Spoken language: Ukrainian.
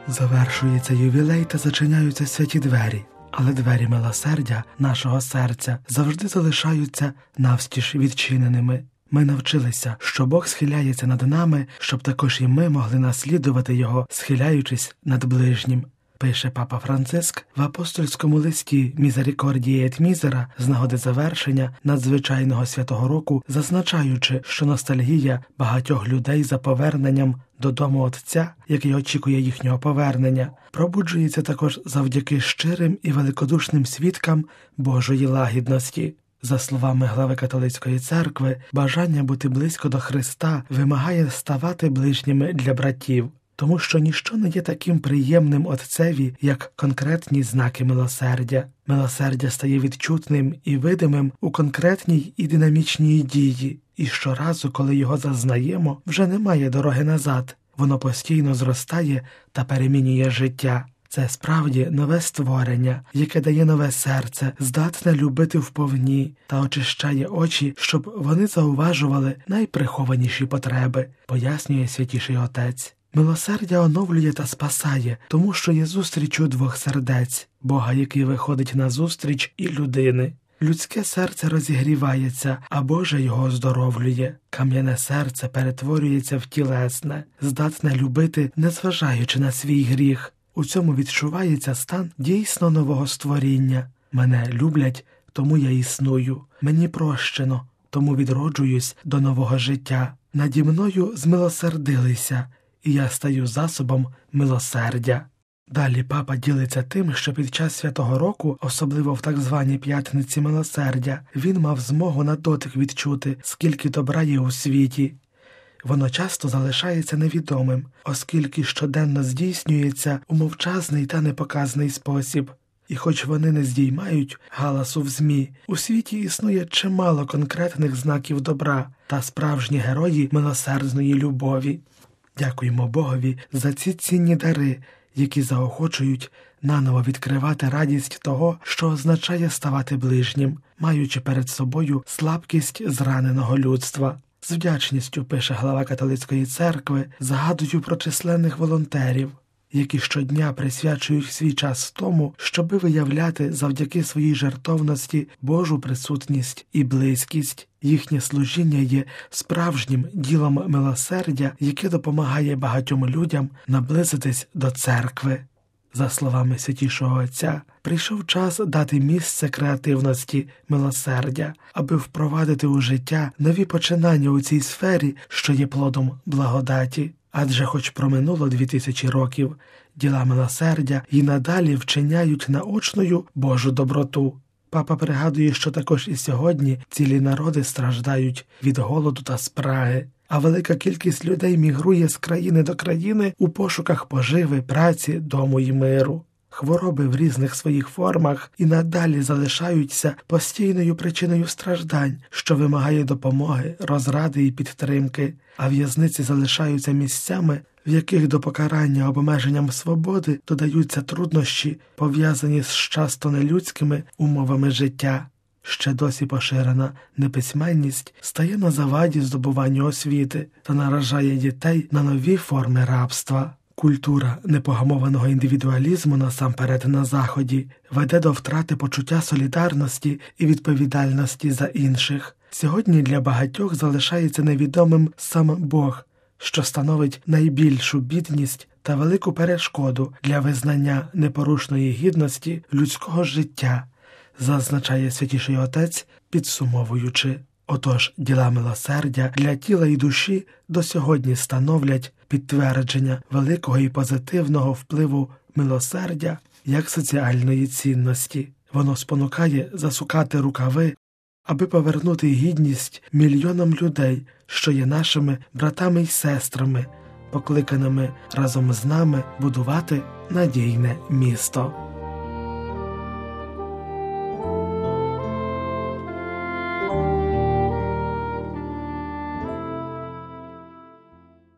Завершується ювілей та зачиняються святі двері, але двері милосердя нашого серця завжди залишаються навстіж відчиненими. Ми навчилися, що Бог схиляється над нами, щоб також і ми могли наслідувати Його, схиляючись над ближнім. Пише Папа Франциск в апостольському листі «Мізерикордія ет мізера» з нагоди завершення надзвичайного святого року, зазначаючи, що ностальгія багатьох людей за поверненням додому Отця, який очікує їхнього повернення, пробуджується також завдяки щирим і великодушним свідкам Божої лагідності. За словами глави католицької церкви, бажання бути близько до Христа вимагає ставати ближніми для братів. Тому що ніщо не є таким приємним Отцеві, як конкретні знаки милосердя. Милосердя стає відчутним і видимим у конкретній і динамічній дії, і щоразу, коли його зазнаємо, вже немає дороги назад. Воно постійно зростає та перемінює життя. Це справді нове створення, яке дає нове серце, здатне любити вповні та очищає очі, щоб вони зауважували найприхованіші потреби, пояснює Святіший Отець. Милосердя оновлює та спасає, тому що є зустрічю двох сердець, Бога, який виходить на зустріч, і людини. Людське серце розігрівається, а Боже його оздоровлює. Кам'яне серце перетворюється в тілесне, здатне любити, незважаючи на свій гріх. У цьому відчувається стан дійсно нового створіння. Мене люблять, тому я існую. Мені прощено, тому відроджуюсь до нового життя. Наді мною змилосердилися, і я стаю засобом милосердя. Далі папа ділиться тим, що під час святого року, особливо в так званій п'ятниці милосердя, він мав змогу на дотик відчути, скільки добра є у світі. Воно часто залишається невідомим, оскільки щоденно здійснюється у мовчазний та непоказний спосіб. І хоч вони не здіймають галасу в ЗМІ, у світі існує чимало конкретних знаків добра та справжні герої милосердної любові. Дякуємо Богові за ці цінні дари, які заохочують наново відкривати радість того, що означає ставати ближнім, маючи перед собою слабкість зраненого людства. З вдячністю, пише глава католицької церкви, згадую про численних волонтерів, які щодня присвячують свій час тому, щоби виявляти завдяки своїй жертовності Божу присутність і близькість. Їхнє служіння є справжнім ділом милосердя, яке допомагає багатьом людям наблизитись до церкви. За словами Святішого Отця, прийшов час дати місце креативності милосердя, аби впровадити у життя нові починання у цій сфері, що є плодом благодаті. Адже хоч проминуло 2000 років, діла милосердя і надалі вчиняють наочною Божу доброту. Папа пригадує, що також і сьогодні цілі народи страждають від голоду та спраги, а велика кількість людей мігрує з країни до країни у пошуках поживи, праці, дому і миру. Хвороби в різних своїх формах і надалі залишаються постійною причиною страждань, що вимагає допомоги, розради і підтримки, а в'язниці залишаються місцями, в яких до покарання обмеженням свободи додаються труднощі, пов'язані з часто нелюдськими умовами життя. Ще досі поширена неписьменність стає на заваді здобуванню освіти та наражає дітей на нові форми рабства. Культура непогамованого індивідуалізму насамперед на Заході веде до втрати почуття солідарності і відповідальності за інших. Сьогодні для багатьох залишається невідомим сам Бог, що становить найбільшу бідність та велику перешкоду для визнання непорушної гідності людського життя, зазначає Святіший Отець, підсумовуючи. Отож, діла милосердя для тіла і душі до сьогодні становлять підтвердження великого і позитивного впливу милосердя як соціальної цінності. Воно спонукає засукати рукави, аби повернути гідність мільйонам людей, що є нашими братами й сестрами, покликаними разом з нами будувати надійне місто.